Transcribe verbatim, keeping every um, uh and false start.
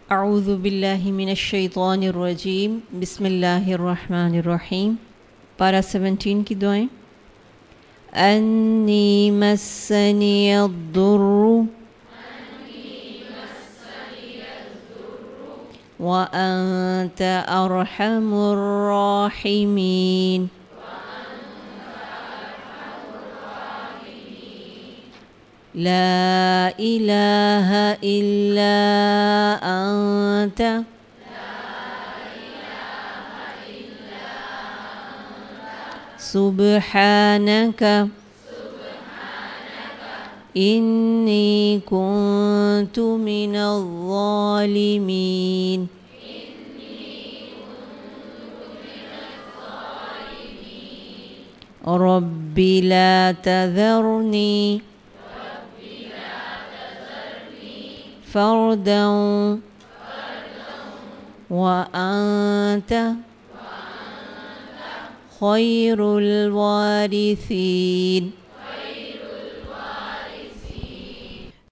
أعوذ بالله من الشيطان الرجيم بسم الله الرحمن الرحيم पारा सेवेंटीन की दुआएं अन्नी मस्सनी अद्दुर्रु व अन्त अरहमुर राहिमीन لا إله إلا أنت سبحانك إني كنت من الظالمين رب لا تذرني فردا وأنت خير الوارثين